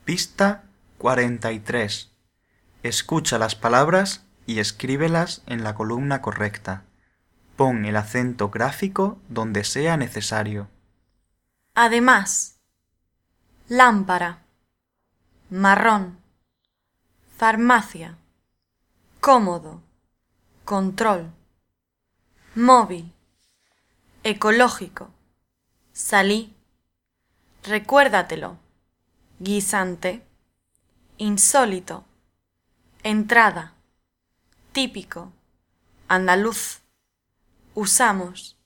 Pista 43. Escucha las palabras y escríbelas en la columna correcta. Pon el acento gráfico donde sea necesario. Además, lámpara, marrón, farmacia, cómodo, control, móvil, ecológico, salí, recuérdatelo, guisante, insólito, entrada, típico, andaluz, usamos,